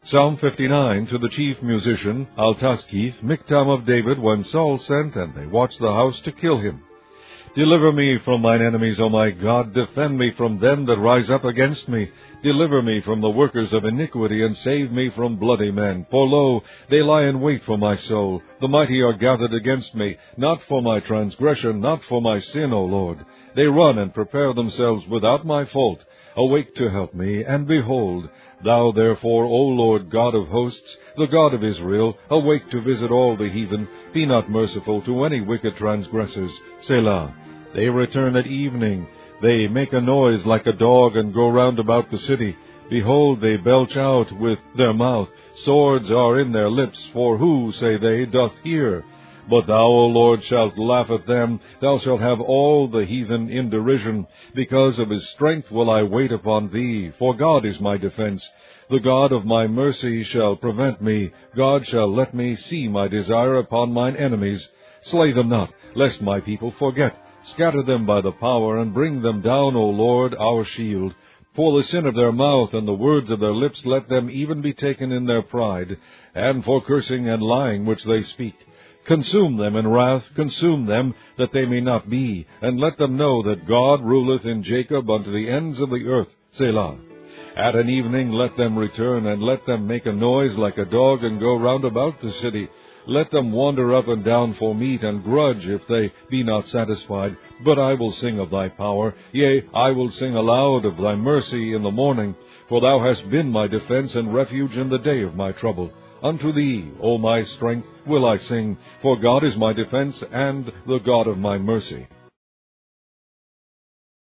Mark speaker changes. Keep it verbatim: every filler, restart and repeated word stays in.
Speaker 1: Psalm fifty-nine, to the chief musician, Altaschith, Miktam of David, when Saul sent, and they watched the house to kill him. Deliver me from mine enemies, O my God. Defend me from them that rise up against me. Deliver me from the workers of iniquity, and save me from bloody men. For lo, they lie in wait for my soul. The mighty are gathered against me, not for my transgression, not for my sin, O Lord. They run and prepare themselves without my fault. Awake to help me, and behold, Thou therefore, O Lord God of hosts, the God of Israel, awake to visit all the heathen. Be not merciful to any wicked transgressors. Selah. They return at evening. They make a noise like a dog, and go round about the city. Behold, they belch out with their mouth. Swords are in their lips, for who, say they, doth hear? But thou, O Lord, shalt laugh at them. Thou shalt have all the heathen in derision. Because of his strength will I wait upon thee, for God is my defense. The God of my mercy shall prevent me. God shall let me see my desire upon mine enemies. Slay them not, lest my people forget. Scatter them by the power, and bring them down, O Lord, our shield. For the sin of their mouth and the words of their lips, let them even be taken in their pride, and for cursing and lying which they speak. Consume them in wrath, consume them, that they may not be, and let them know that God ruleth in Jacob unto the ends of the earth. Selah. At an evening let them return, and let them make a noise like a dog, and go round about the city. Let them wander up and down for meat, and grudge if they be not satisfied. But I will sing of thy power, yea, I will sing aloud of thy mercy in the morning. For thou hast been my defense and refuge in the day of my trouble. Unto thee, O my strength, will I sing, for God is my defense and the God of my mercy.